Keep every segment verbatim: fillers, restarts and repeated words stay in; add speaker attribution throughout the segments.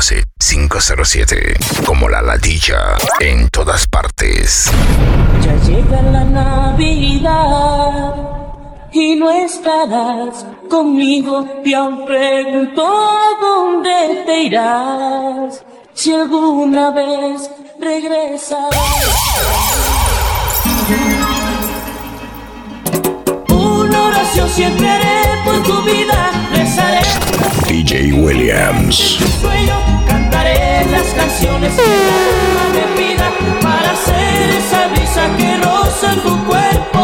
Speaker 1: moviéndose cinco cero siete, como la ladilla, en todas partes.
Speaker 2: Ya llega la Navidad y no estarás conmigo, y aún pregunto dónde te irás, si alguna vez regresarás. Una oración siempre haré por tu vida, rezaré
Speaker 1: D J Williams.
Speaker 2: tu sueño, cantaré las canciones que el alma me pida, para hacer esa brisa que roza en tu cuerpo.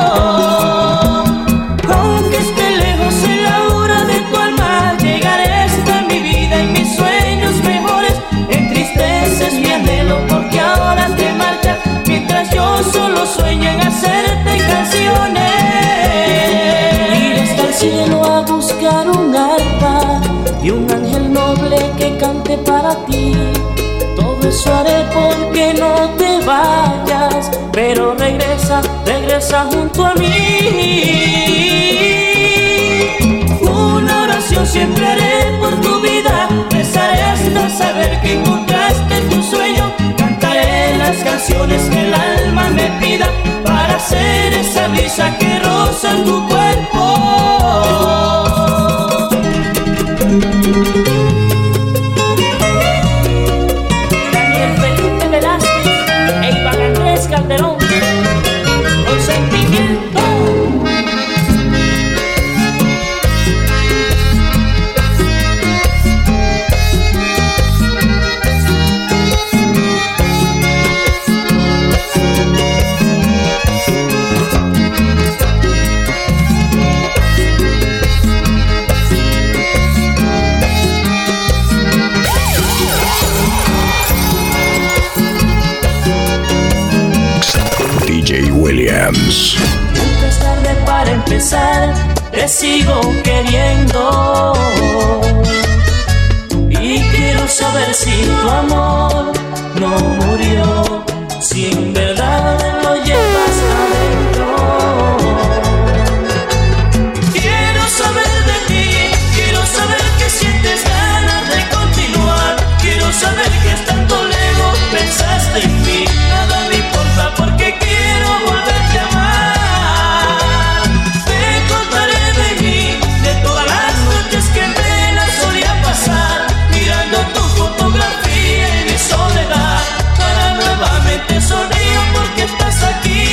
Speaker 2: Aunque esté lejos en la hora de tu alma, llegaré hasta mi vida y mis sueños mejores. Entristeces mi anhelo porque ahora te marchas, mientras yo solo sueño en hacerte canciones. Iré hasta el cielo a buscar un arpa y un ángel noble que cante para ti. Todo eso haré porque no te vayas, pero regresa, regresa junto a mí. Una oración siempre haré por tu vida, rezaré hasta saber que encontraste tu sueño, cantaré las canciones que el alma me pida, para hacer esa brisa que roza en tu cuerpo. Daniel Felipe Velázquez e Iván Andrés Calderón, con sentimiento.
Speaker 1: D J Williams.
Speaker 2: Nunca es tarde para empezar, te sigo queriendo. Y quiero saber si tu amor no murió, si en verdad lo llevas adentro. Quiero saber de ti, quiero saber que sientes ganas de continuar. Quiero saber que estando lejos pensaste en mí. Nada me importa porque quiero volverte a amar. Te contaré de mí, de todas las noches que me las solía pasar, mirando tu fotografía en mi soledad, para nuevamente sonreír porque estás aquí.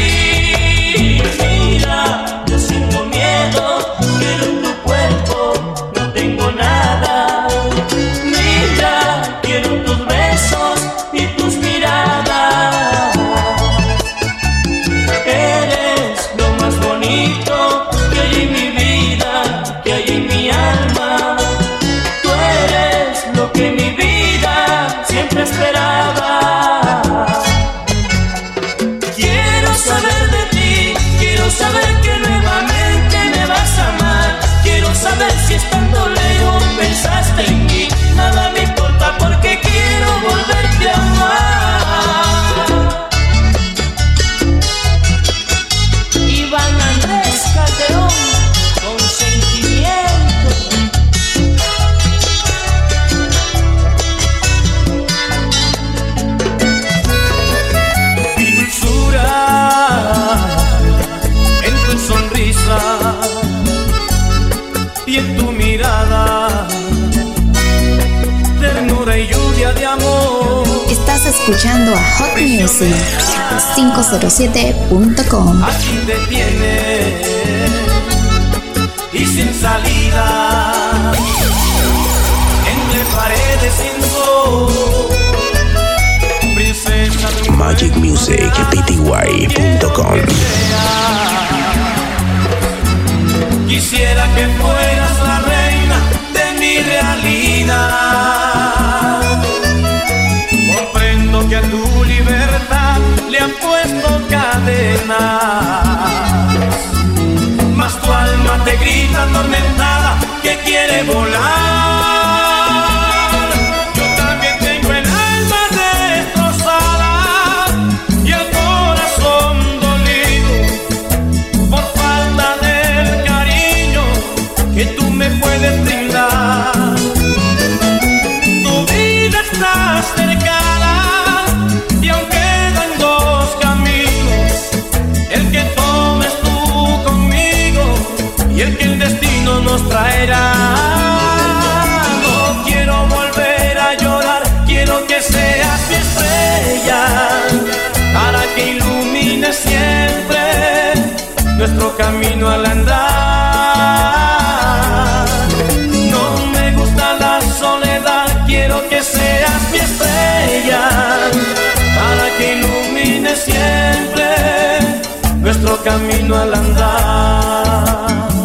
Speaker 2: Mira, yo siento miedo, quiero tu cuerpo, no tengo nada. Mira, quiero tus besos y tus miradas. Eres lo más bonito que hay en mi vida, que hay en mi alma. Tú eres lo que mi vida siempre esperaba. Quiero saber de ti, quiero saber que nuevamente me vas a amar. Quiero saber si estando lejos pensaste en mí. Nada me importa porque quiero volverte a amar. Iván Andrés Calderón, con sentimiento. Mi dulzura en tu sonrisa y en tu mirada, ternura y lluvia de amor.
Speaker 3: Estás escuchando a Hot Music cinco cero siete punto com.
Speaker 2: Aquí te tiene y sin salida, entre paredes sin sol, princesa de un
Speaker 1: Magic Music P T Y punto com.
Speaker 2: Quisiera que fueras la reina de mi realidad. Comprendo que a tu libertad le han puesto cadenas, mas tu alma te grita atormentada que quiere volar. Yo también tengo el alma destrozada y el corazón dolido por falta del cariño que tú me puedes brindar. Tú camino al andar. No me gusta la soledad, quiero que seas mi estrella, para que ilumine siempre nuestro camino al andar.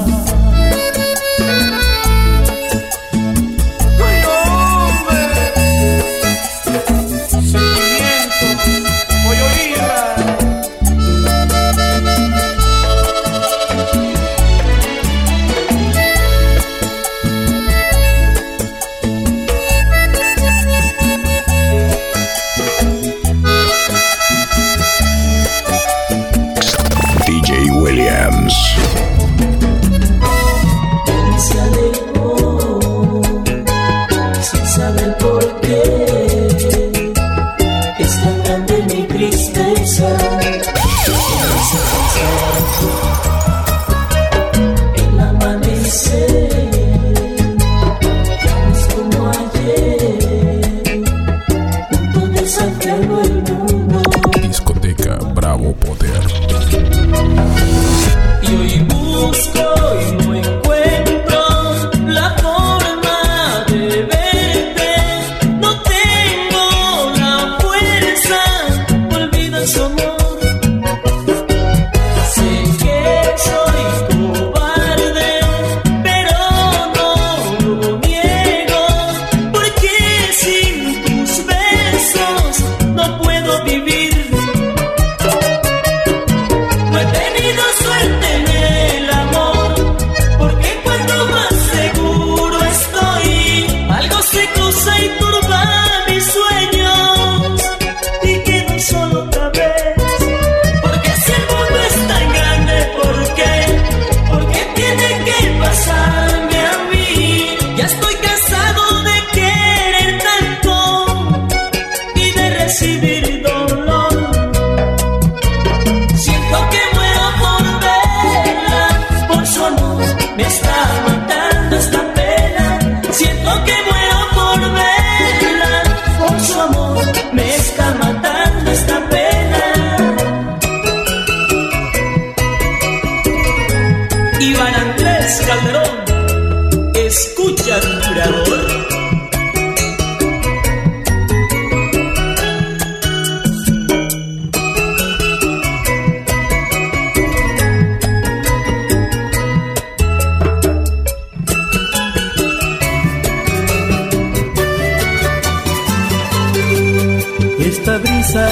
Speaker 4: Esta brisa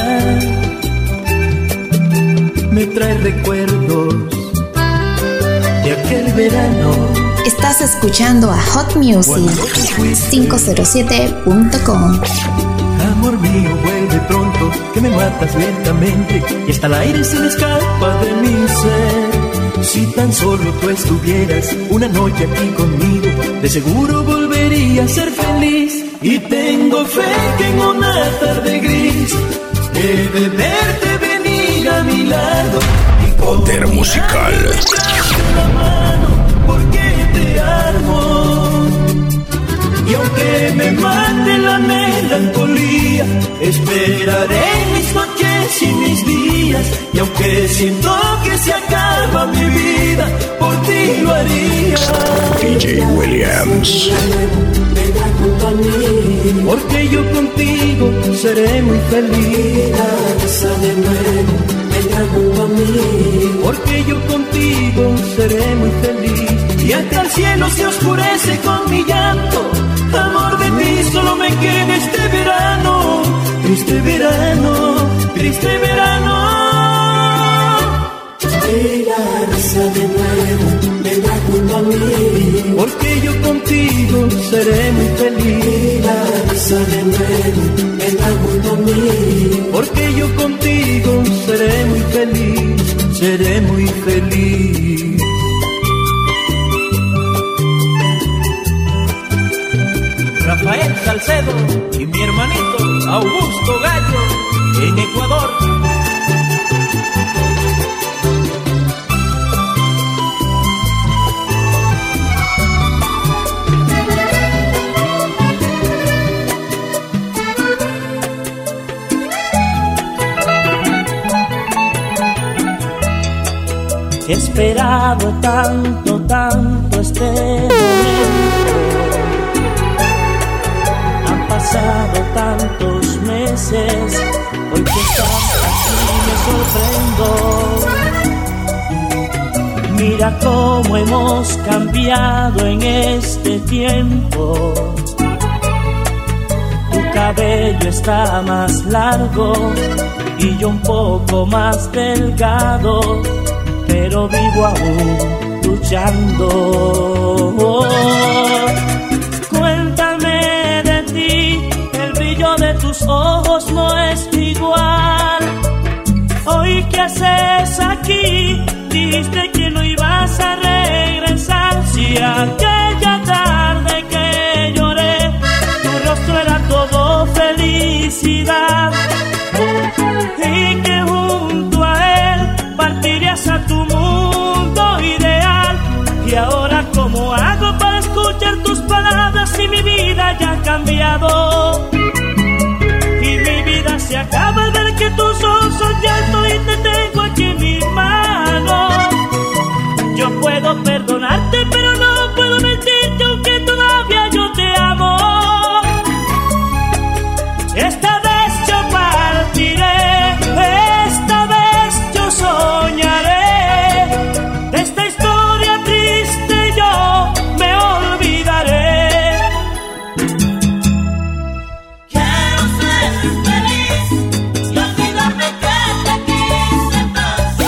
Speaker 4: me trae recuerdos de aquel verano.
Speaker 3: Estás escuchando a Hot Music quinientos siete punto com.
Speaker 4: Amor mío, vuelve pronto, que me matas lentamente y hasta el aire se me escapa de mi ser. Si tan solo tú estuvieras una noche aquí conmigo, de seguro volvería a ser feliz. Y tengo fe que en una tarde gris he de verte venir a mi lado.
Speaker 1: Poder musical.
Speaker 4: La mano porque te amo. Y aunque me mate la melancolía, esperaré mis noches y mis días. Y aunque siento que se acaba mi vida, por ti lo haría.
Speaker 1: D J Williams.
Speaker 4: Porque yo contigo seré muy feliz. Porque yo contigo seré muy feliz. Y hasta el cielo se oscurece con mi llanto. Amor, de ti solo me queda este verano. Triste verano, triste verano. Regresa de nuevo, vendrá junto a mí. Porque yo contigo seré muy feliz. Regresa de nuevo, vendrá junto a mí. Porque yo contigo seré muy feliz, seré muy feliz.
Speaker 2: Rafael Salcedo y mi hermanito Augusto Gallo en Ecuador. He esperado tanto, tanto este momento. Han pasado tantos meses. Hoy que estás aquí me sorprendo. Mira cómo hemos cambiado en este tiempo. Tu cabello está más largo y yo un poco más delgado, pero vivo aún luchando. Cuéntame de ti, el brillo de tus ojos no es igual. Hoy, ¿qué haces aquí? Dijiste que no ibas a regresar. Si aquella tarde que lloré, tu rostro era todo felicidad, y que junto a él partirías a tu mundo ideal. Y ahora, ¿cómo hago para escuchar tus palabras si mi vida ya ha cambiado? Y mi vida se acaba al ver que tus ojos son llanto y te tengo aquí en mis manos. Yo puedo perdonarte, pero no puedo mentirte, aunque todavía yo te amo. Esta vez yo partiré, esta vez yo soñaré. De esta historia triste yo me olvidaré.
Speaker 5: Quiero ser feliz y olvidarme que te quise tanto.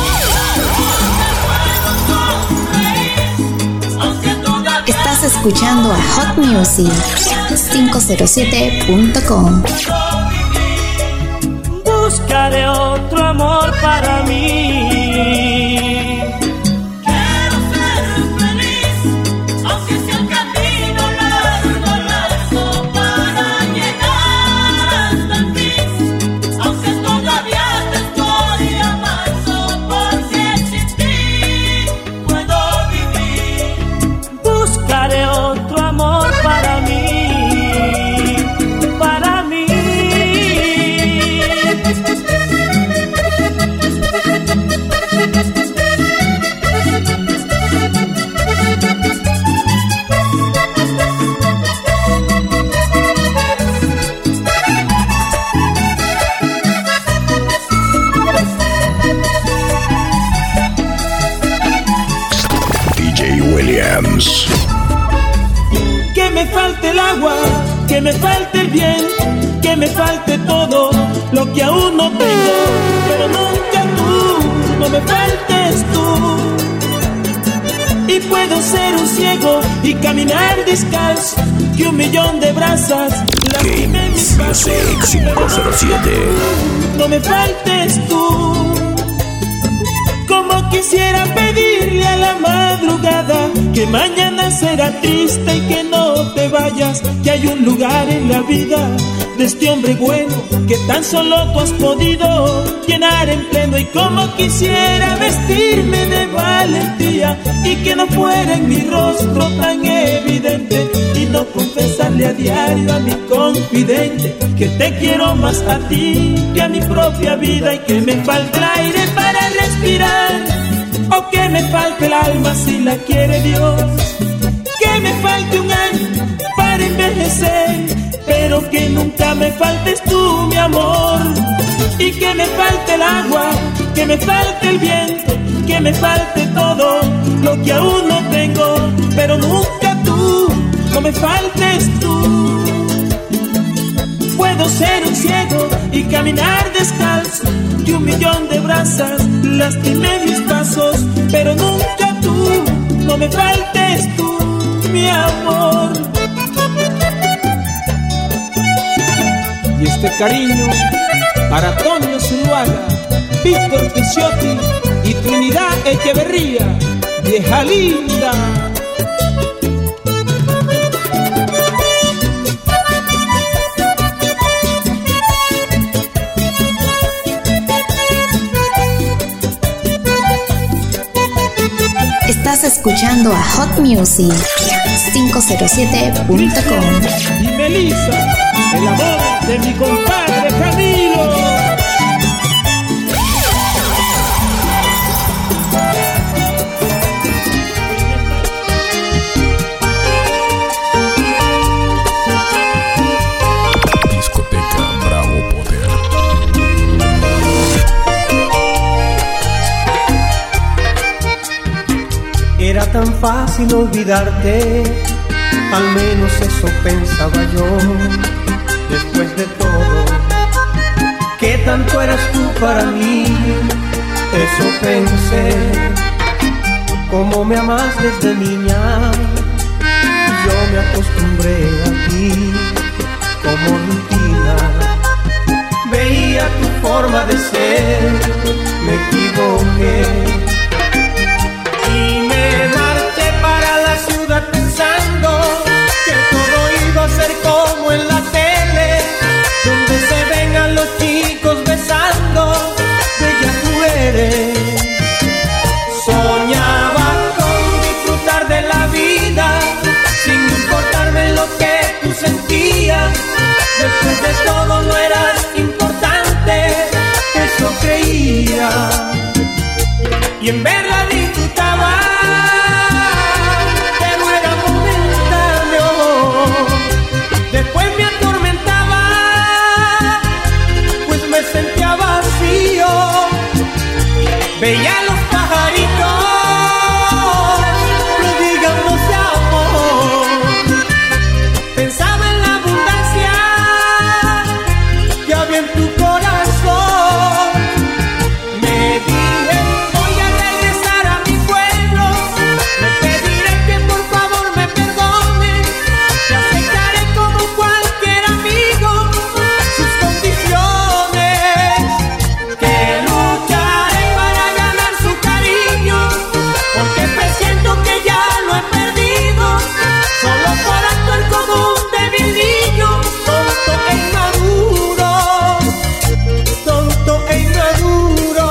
Speaker 3: Estás escuchando a Hot Music cinco cero siete punto com.
Speaker 2: Buscaré otro amor para mí.
Speaker 5: Quiero ser feliz, aunque sea un camino largo, largo para llegar hasta el fin. Aunque todavía te estoy amando, porque sin ti puedo vivir.
Speaker 2: Buscaré otro amor para mí. Para mí.
Speaker 1: D J Williams.
Speaker 2: Que me falte el agua, que me falte el bien, que me falte todo lo que aún no tengo, pero nunca tú, no me faltes tú. Y puedo ser un ciego y caminar descalzo, que un millón de brasas lastime mis pasos,
Speaker 1: cinco cero siete.
Speaker 2: no me faltes tú. Como quisiera pedirle a la madrugada que mañana será triste y que no te vayas, que hay un lugar en la vida de este hombre bueno que tan solo tú has podido llenar en pleno. Y como quisiera vestirme de valentía y que no fuera en mi rostro tan evidente, y no confesarle a diario a mi confidente que te quiero más a ti que a mi propia vida, y que me falte el aire para respirar, o que me falte el alma si la quiere Dios, que me falte un año para envejecer, pero que nunca me faltes tú, mi amor. Y que me falte el agua, que me falte el viento, que me falte todo lo que aún no tengo, pero nunca tú, no me faltes tú. Puedo ser un ciego y caminar descalzo, que un millón de brasas lastime mis pasos, pero nunca tú, no me faltes tú, mi amor.
Speaker 6: Y este cariño para Toño Zuluaga, Víctor Picciotti y Trinidad Echeverría, vieja linda.
Speaker 3: Estás escuchando a Hot Music cinco cero siete punto com.
Speaker 2: Y Melissa, el amor de mi compadre Camilo.
Speaker 7: fácil olvidarte, al menos eso pensaba yo. Después de todo, ¿qué tanto eras tú para mí? Eso pensé. Como me amas desde niña, yo me acostumbré a ti como rutina. Veía tu forma de ser, me equivoqué y me marché para la ciudad pensando que todo iba a ser como en la tele, donde se ven a los chicos besando bellas mujeres. Soñaba con disfrutar de la vida sin importarme lo que tú sentías. Después de todo no eras importante, eso creía, y en verdad disfrutaba, pero era momentáneo. Después me atormentaba, pues me sentía vacío. Veía los pajaritos prodigándose amor, pensaba en la abundancia que había en tu corazón. Me dije, voy a regresar a mi pueblo, le pediré que por favor me perdone, te aceptaré como cualquier amigo sus condiciones, que lucharé para ganar su cariño, porque presiento que ya lo he perdido, solo por actuar como un débil niño, tonto e inmaduro, tonto e inmaduro.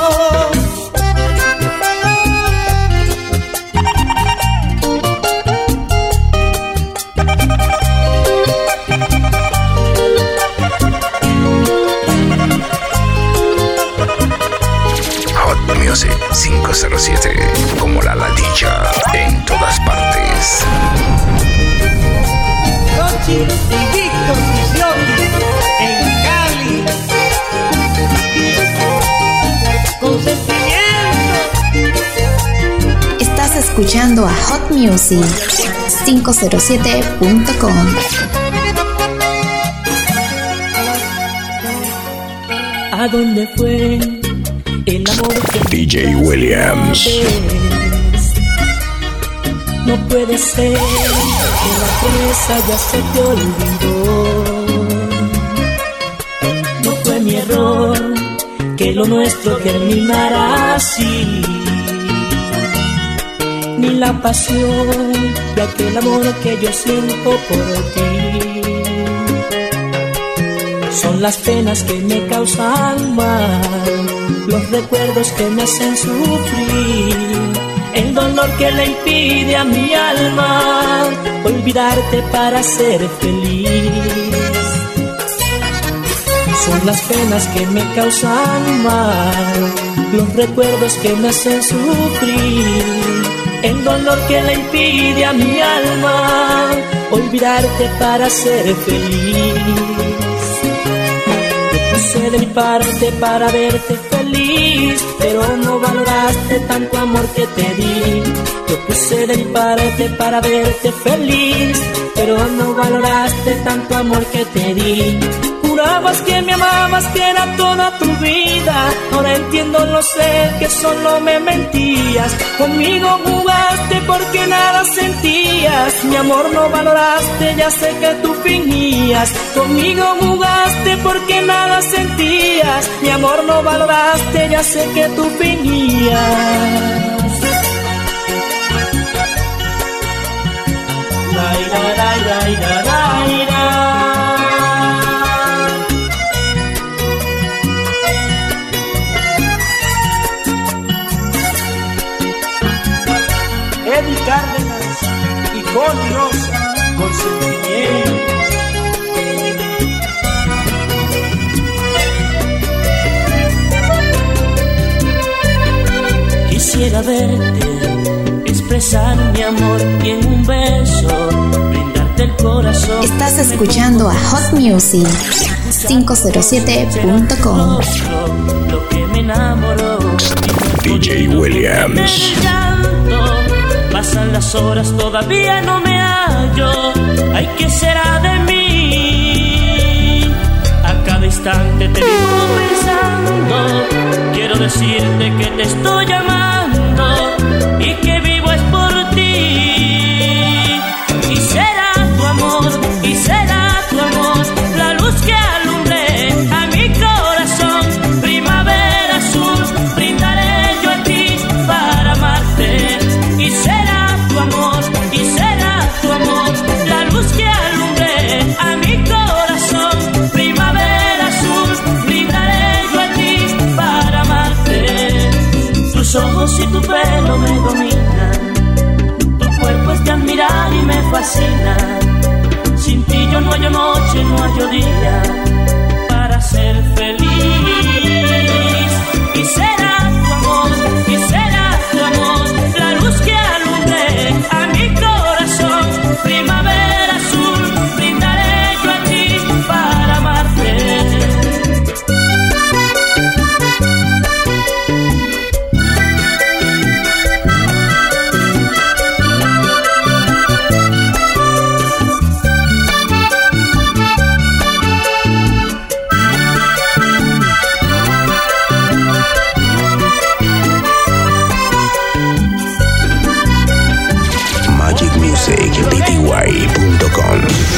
Speaker 1: Hot Music cinco cero siete, como la ladilla, en todas partes.
Speaker 7: Rochi y Víctor Pisiotti en Cali, con sentimiento.
Speaker 3: Estás escuchando a Hot Music quinientos siete punto com.
Speaker 2: ¿A dónde fue el amor que
Speaker 1: D J Williams.
Speaker 2: no puede ser que la promesa ya se te olvidó? No fue mi error que lo nuestro terminara así, ni la pasión de aquel amor que yo siento por ti. Son las penas que me causan mal, los recuerdos que me hacen sufrir, el dolor que le impide a mi alma olvidarte para ser feliz. Son las penas que me causan mal, los recuerdos que me hacen sufrir, el dolor que le impide a mi alma olvidarte para ser feliz. Puse de mi parte para verte feliz, pero no valoraste tanto amor que te di. Yo puse de mi parte para verte feliz, pero no valoraste tanto amor que te di. Jurabas que me amabas, que era toda tu vida. Ahora entiendo, lo sé, que solo me mentías. Conmigo jugaste porque nada sentías. Mi amor no valoraste, ya sé que tú fingías. Conmigo jugaste porque nada sentías. Mi amor no valoraste, ya sé que tú fingías. La, la, la, la, la, la, la. Eddie Cárdenas y Connie Rosa, con sentimiento. Quisiera verte, expresar mi amor y en un beso brindarte el corazón.
Speaker 3: Estás escuchando a Hot Music quinientos siete punto com.
Speaker 2: Lo que me enamoró,
Speaker 1: D J Williams.
Speaker 2: Pasan las horas, todavía no me hallo. Ay, ¿qué será de mí? A cada instante te vivo pensando. Quiero decirte que te estoy amando y que vivo es por ti. Y será tu amor, y será tu amor, la luz que alumbre a mi corazón. Primavera azul, brindaré yo a ti para amarte. Y será tu amor, y será tu amor, la luz que alumbre a mi corazón. Primavera azul, brindaré yo a ti para amarte. Tus ojos y tu pelo me dominan, tu cuerpo es de admirar y me fascina. Sin ti yo no hallo noche, no hallo día para ser feliz. Y será tu amor, y será tu amor, la luz que alumbre a mi corazón. Primavera azul, brindaré yo a ti para amarte.
Speaker 1: magic music p t y punto com.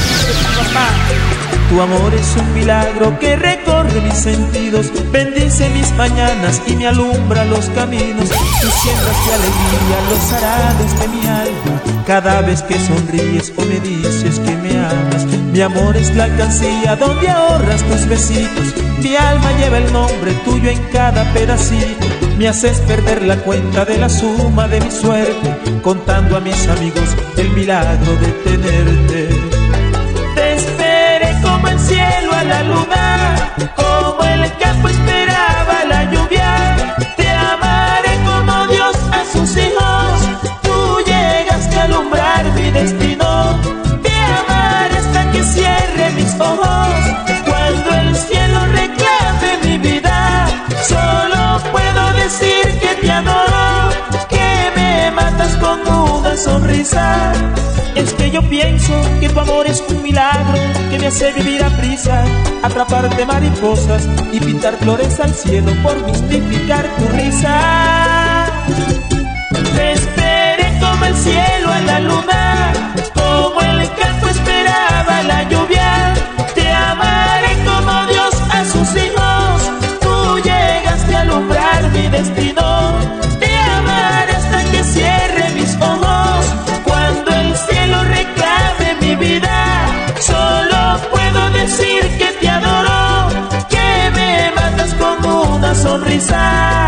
Speaker 6: Tu amor es un milagro que recorre mis sentidos, bendice mis mañanas y me alumbra los caminos. Tú siembras de alegría los arados de mi alma, cada vez que sonríes o me dices que me amas. Mi amor es la alcancía donde ahorras tus besitos, mi alma lleva el nombre tuyo en cada pedacito. Me haces perder la cuenta de la suma de mi suerte, contando a mis amigos el milagro de tenerte. Te esperé como el cielo a la luna, como el campo esperaba la lluvia. Te amaré como Dios a sus hijos, tú llegaste a alumbrar mi destino. Te amaré hasta que cierre mis ojos, cuando el cielo reclame mi vida. Solo puedo decir que te adoro, que me matas con una sonrisa. Es que yo pienso que tu amor es un milagro que me hace vivir a prisa, atraparte mariposas y pintar flores al cielo por mistificar tu risa. Te esperé como el cielo a la luna, como el campo esperaba la lluvia. Te amaré como Dios a sus hijos, tú llegaste a alumbrar mi destino. Te amaré hasta que cierre mis ojos, cuando el cielo reclame mi vida. Solo puedo decir que te adoro, que me matas con una sonrisa.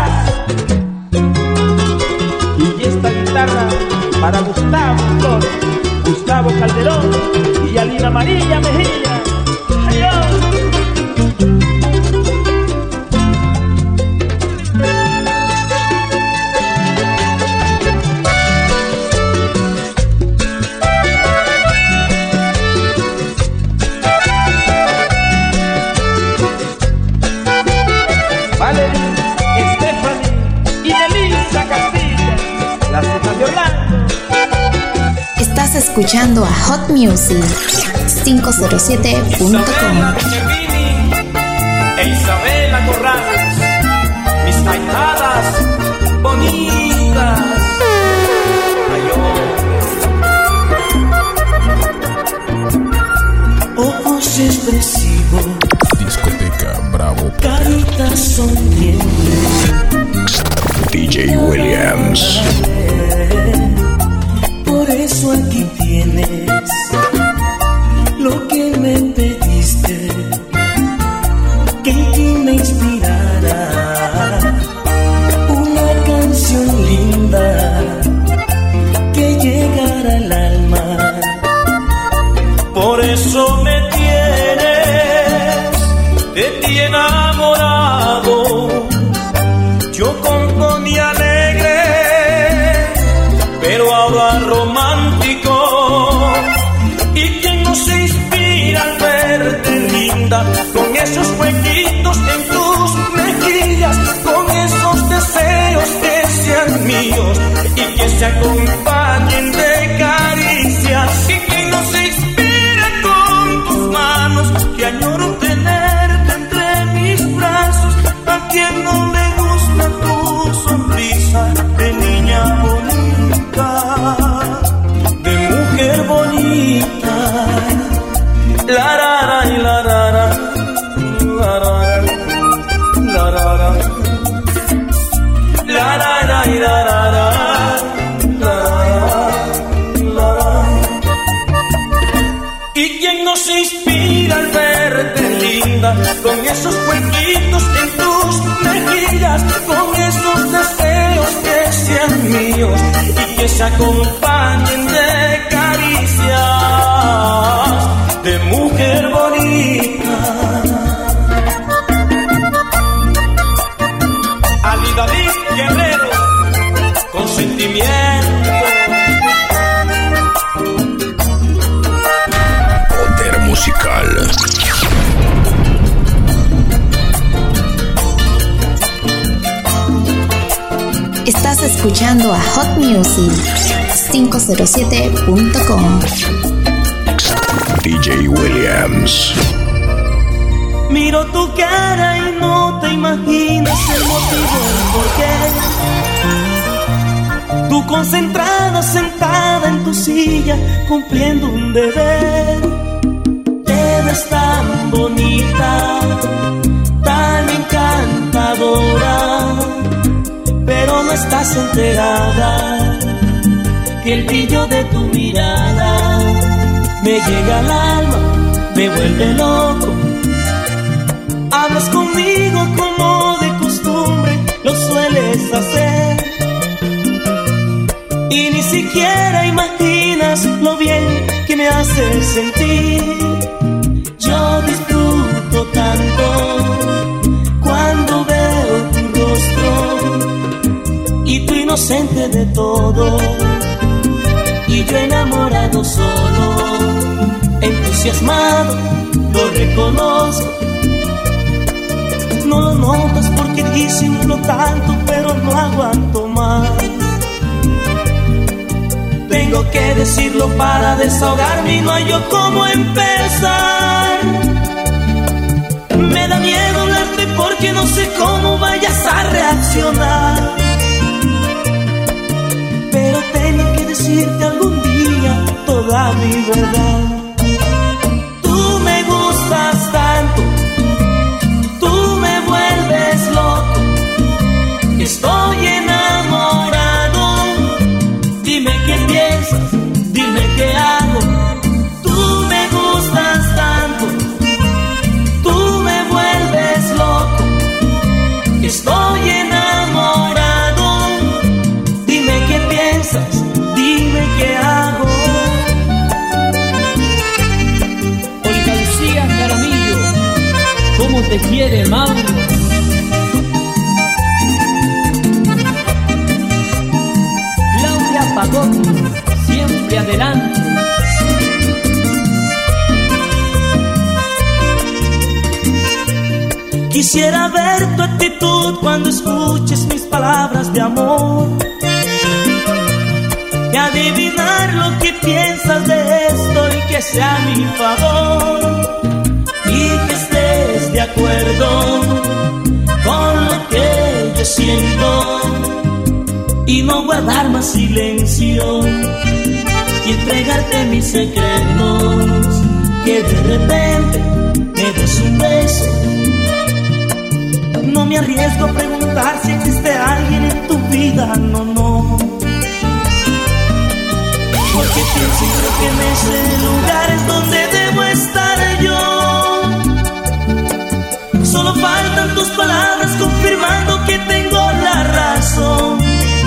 Speaker 6: Y esta guitarra para Gustavo Flores, Gustavo Calderón y Alina María Mejía. ¡Adiós!
Speaker 3: Estás escuchando a Hot Music cinco cero siete punto com.
Speaker 8: E Isabela Corrales, mis taitadas bonitas.
Speaker 2: Ojos expresivos,
Speaker 1: Discoteca Bravo,
Speaker 2: caritas sonrientes,
Speaker 1: D J Williams.
Speaker 2: Por eso aquí tienes lo que me pediste, que en ti me inspirara una canción linda que llegara al alma.
Speaker 8: Por eso me tienes de ti enamorado. Yo componía alegre, pero ahora romántico. ¿Y quién no se inspira al verte linda, con esos huequitos en tus mejillas, con esos deseos que sean míos y que se acompañen inspira al verte linda, con esos huequitos en tus mejillas, con esos deseos que sean míos y que se acompañen de caricias de mujer bonita. Ali David Guerrero, con sentimiento.
Speaker 1: Poder musical.
Speaker 3: Estás escuchando a Hot Music cinco cero siete punto com.
Speaker 1: D J Williams.
Speaker 7: Miro tu cara y no te imaginas el motivo del porqué. Tú concentrada, sentada en tu silla, cumpliendo un deber. Te ves tan bonita, tan encantadora, pero no estás enterada que el brillo de tu mirada me llega al alma, me vuelve loco. Hablas conmigo como de costumbre lo sueles hacer, y ni siquiera imaginas lo bien que me haces sentir. Yo disfruto tanto cuando veo tu rostro y tu inocente de todo, y yo enamorado solo, entusiasmado, lo reconozco. No lo notas porque disimulo tanto, pero no aguanto más. Tengo que decirlo para desahogarme y no hay yo cómo empezar. Me da miedo hablarte porque no sé cómo vayas a reaccionar, pero tenía que decirte algún día toda mi verdad. Tú me gustas tanto, tú me vuelves loco, estoy enamorado. Dime qué piensas, dime qué hago. Tú me gustas tanto, tú me vuelves loco, estoy enamorado. Dime qué piensas, dime qué hago.
Speaker 9: Olga Lucía Jaramillo, ¿cómo te quiere Mauro? Claudia Pagón, siempre adelante.
Speaker 7: Quisiera ver tu actitud cuando escuches mis palabras de amor, y adivinar lo que piensas de esto y que sea a mi favor, y que estés de acuerdo con lo que yo siento, y no guardar más silencio y entregarte mis secretos. Que de repente me des un beso. No me arriesgo a preguntar si existe alguien en tu vida, no, no. Porque pienso y creo que en ese lugar es donde debo estar yo. Solo faltan tus palabras confirmando que tengo la razón,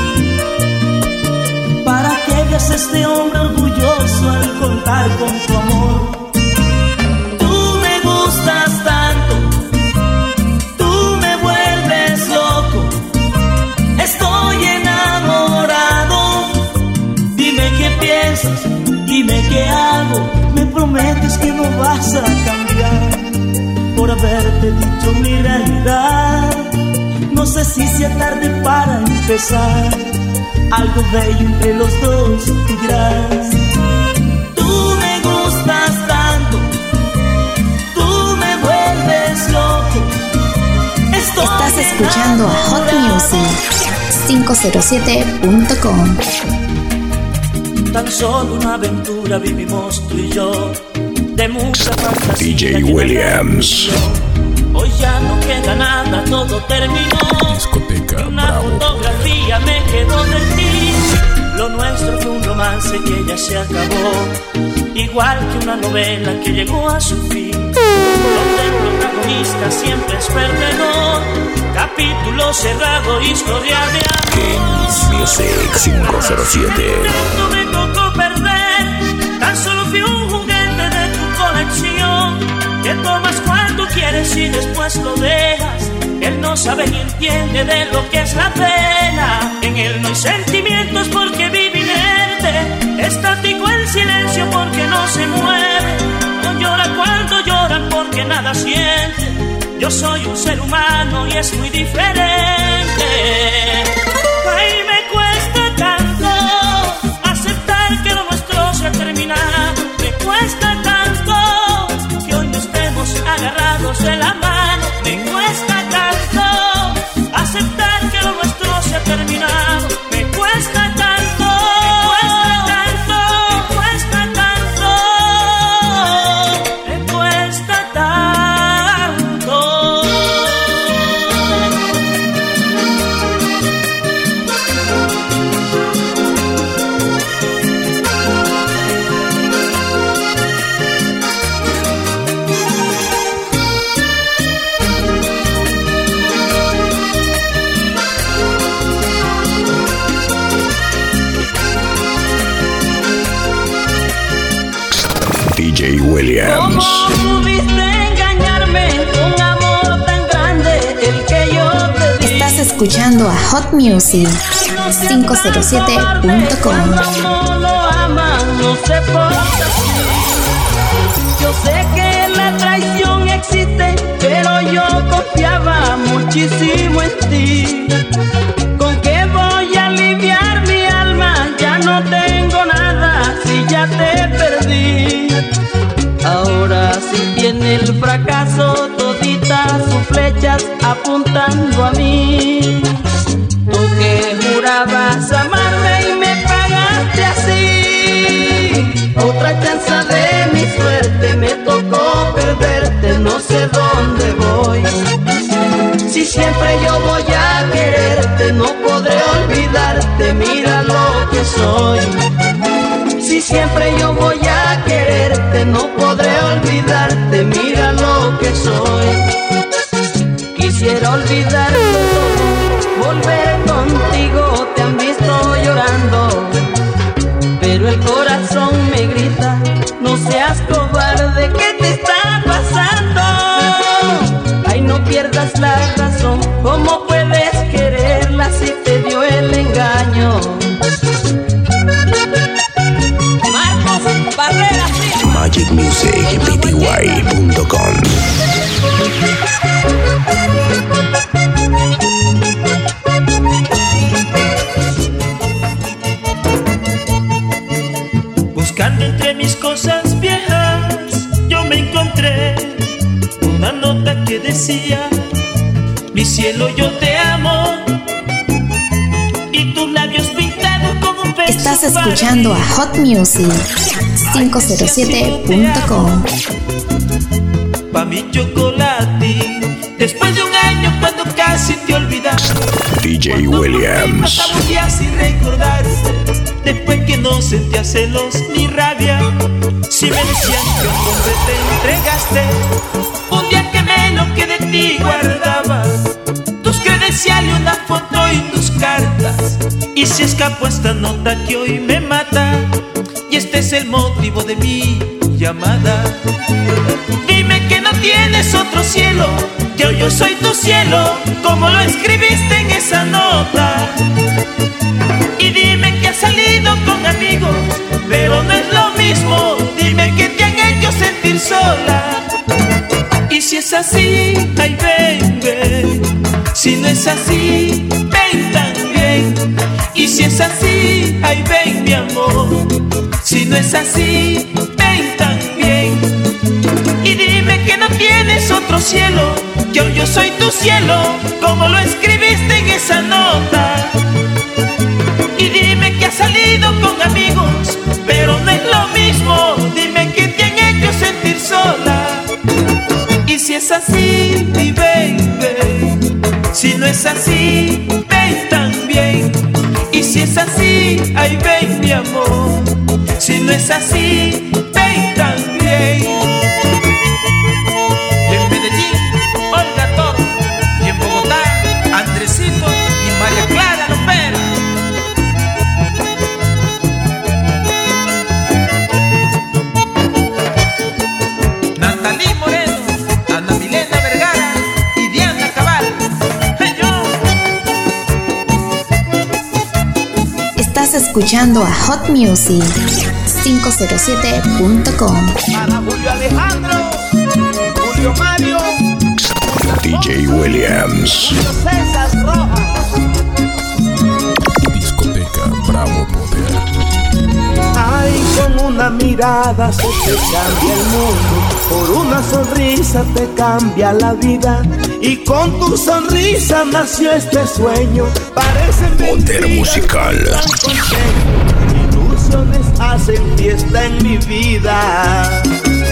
Speaker 7: para que veas a este hombre orgulloso al contar con tu amor. Tú me gustas tanto, tú me vuelves loco, estoy enamorado. Dime qué piensas, dime qué hago. Me prometes que no vas a cambiar por haberte dicho mi realidad. No sé si sea tarde para empezar algo bello entre los dos, tú dirás. Tú me gustas tanto, tú me vuelves loco, estoy
Speaker 3: Estás escuchando a Hot Music cinco cero siete punto com.
Speaker 7: Tan solo una aventura vivimos tú y yo, de mucha fantasía.
Speaker 1: D J Williams.
Speaker 7: Hoy ya no queda nada, todo terminó.
Speaker 1: Discoteca
Speaker 7: Una
Speaker 1: Bravo.
Speaker 7: fotografía me quedó de ti. Lo nuestro fue un romance que ya se acabó, igual que una novela que llegó a su fin.
Speaker 2: nunca, siempre es perdedor. Capítulo cerrado, historia de amor.
Speaker 1: Kings Music cinco cero siete.
Speaker 2: No me tocó perder, tan solo fui un juguete de tu colección, que tomas cuando quieres y después lo dejas. Él no sabe ni entiende de lo que es la pena. En él no hay sentimientos porque vive inerte, estático el silencio porque no se mueve. No llora cuando lloran porque nada siente. Yo soy un ser humano y es muy diferente. Ay, me cuesta tanto aceptar que lo nuestro se ha terminado. Me cuesta tanto que hoy no estemos agarrados de la mano. Me cuesta tanto aceptar que lo nuestro se ha terminado. Me cuesta tanto, me cuesta tanto, me cuesta tanto, me cuesta tanto.
Speaker 1: D J Williams.
Speaker 2: ¿Cómo pudiste engañarme con amor tan grande el que yo te di?
Speaker 3: Estás escuchando a Hot Music cinco cero siete punto com.
Speaker 2: Cuando no lo aman, no se porta así. Yo sé que la traición existe, pero yo confiaba muchísimo en ti. ¿Con qué voy a aliviar mi alma? Ya no tengo nada si ya te perdí. Ahora sí tiene el fracaso toditas sus flechas apuntando a mí. Tú que jurabas amarme y me pagaste así. Otra chance de mi suerte me tocó perderte, no sé dónde voy. Si siempre yo voy a quererte, no podré olvidarte, mira lo que soy. Si siempre yo voy a quererte, no podré olvidarte, mira lo que soy. Quisiera olvidarte todo, volver contigo, te han visto llorando, pero el corazón me grita, no seas cobarde, ¿qué te está pasando? Ay, no pierdas la razón, ¿cómo puedes quererla si te dio el engaño?
Speaker 1: Magic Music P T Y punto com.
Speaker 6: Buscando entre mis cosas viejas, yo me encontré una nota que decía: mi cielo, yo te amo, y tus labios pintados como un beso.
Speaker 3: Estás escuchando a Hot Music cinco cero siete punto com.
Speaker 6: Pa' mi chocolate, después de un año cuando casi te olvidaste.
Speaker 1: D J Williams.
Speaker 6: Pasamos días sin recordarse, después que no sentía celos ni rabia. Si me decían que un hombre te entregaste, un día que menos que de ti guardaba tus credenciales, una foto y tus cartas. Y se escapó esta nota que hoy me mata, y este es el motivo de mi llamada. Dime que no tienes otro cielo, que hoy yo soy tu cielo, como lo escribiste en esa nota. Y dime que has salido con amigos, pero no es lo mismo. Dime que te han hecho sentir sola. Y si es así, ay ven, ven. Si no es así, ven también. Y si es así, ay ven mi amor. Si no es así, ven también. Y dime que no tienes otro cielo, que hoy yo soy tu cielo, como lo escribiste en esa nota. Y dime que has salido con amigos, pero no es lo mismo. Dime que te han hecho sentir sola. Y si es así, di ven, ven. Si no es así, ven también. Y si es así, ay ven mi amor. Si no es así, ven también. En Medellín,
Speaker 3: Estás escuchando a Hot Music quinientos siete punto com.
Speaker 10: Para Julio Alejandro, Julio Mario,
Speaker 1: D J Williams.
Speaker 10: Julio César Rojas.
Speaker 1: Discoteca Bravo Poder.
Speaker 10: Ay, con una mirada se te cambia el mundo, por una sonrisa te cambia la vida, y con tu sonrisa nació este sueño. Parece
Speaker 1: Poder musical.
Speaker 10: Ilusiones hacen fiesta en mi vida.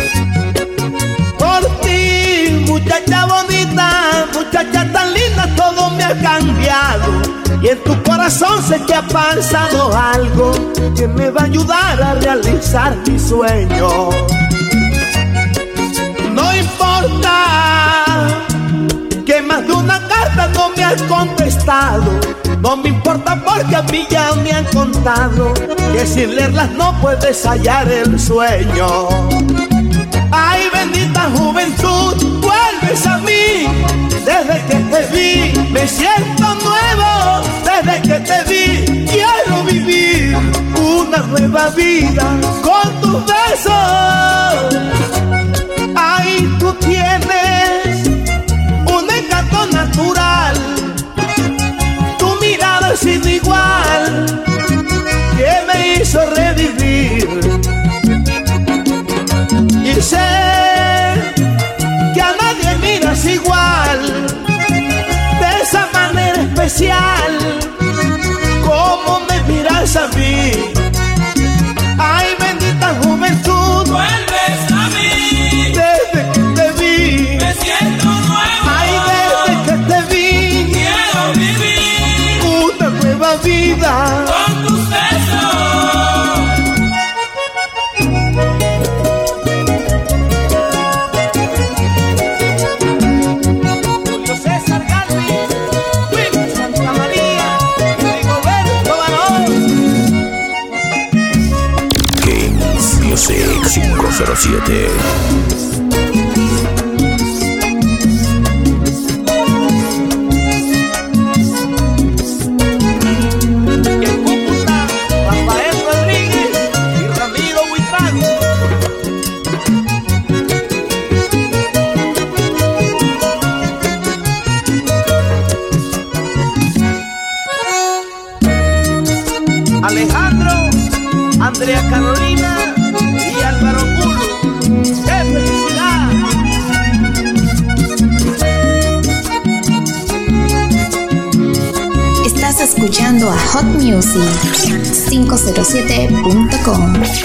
Speaker 10: Por ti, muchacha bonita, muchacha tan linda, todo me ha cambiado. Y en tu corazón sé que ha pasado algo que me va a ayudar a realizar mi sueño. No importa que más de una carta no me has contestado, no me importa porque a mí ya me han contado que sin leerlas no puedes hallar el sueño. Ay, bendita juventud, vuelves a mí. Desde que te vi me siento nuevo. Desde que te vi quiero vivir una nueva vida con tus besos. Ay, tú tienes un encanto natural, tu mirada sin igual que me hizo revivir. Y sé que a nadie miras igual, de esa manera especial como me miras a mí. Ay, bendita juventud,
Speaker 5: Vuelves a mí,
Speaker 10: desde que te vi
Speaker 5: me siento nuevo.
Speaker 10: ay, desde que te vi
Speaker 5: Quiero vivir
Speaker 10: una nueva vida
Speaker 5: con tus besos.
Speaker 10: Julio César Galvez, Luis Santa María, Rigoberto Barón.
Speaker 1: Kings Music quinientos siete.
Speaker 10: En Cúcuta, Rafael Rodríguez y Ramiro Huitrago. Alejandro, Andrea Carolina y Álvaro Angulo. ¡Qué felicidad!
Speaker 3: Estás escuchando a Hot Music quinientos siete punto com.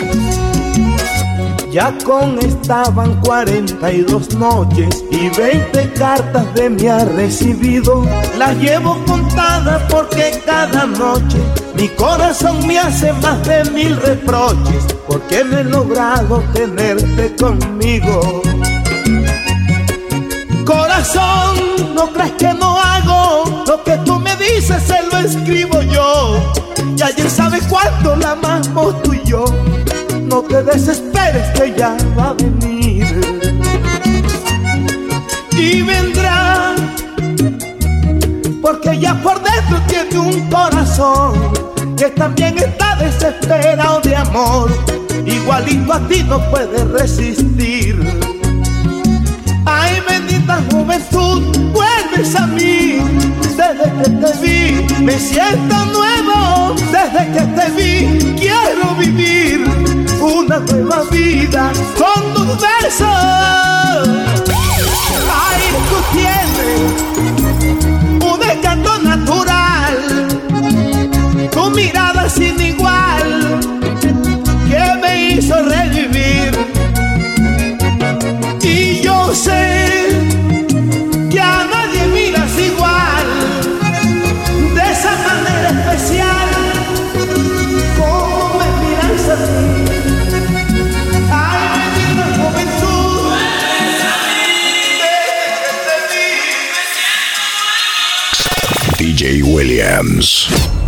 Speaker 10: Ya con estaban cuarenta y dos noches y veinte cartas de mí ha recibido. Las llevo contadas porque cada noche mi corazón me hace más de mil reproches, porque me he logrado tenerte conmigo. Corazón, no creas que no hago lo que tú me dices, se lo escribo yo. Y ayer sabes cuánto la amamos tú y yo. No te desesperes que ya va a venir. Y vendrá, porque ya por dentro tiene un corazón que también está desesperado de amor. Igualito a ti no puede resistir. Ay, bendita juventud, vuelves a mí. Desde que te vi me siento nuevo. Desde que te vi quiero vivir una nueva vida con tus besos. Ay, tú tienes un encanto natural, tu mirada sin igual que me hizo revivir. Y yo sé que a nadie miras igual, de esa manera especial como me miras a mí. Ay, bendita juventud, desde que te vi
Speaker 1: D J Williams.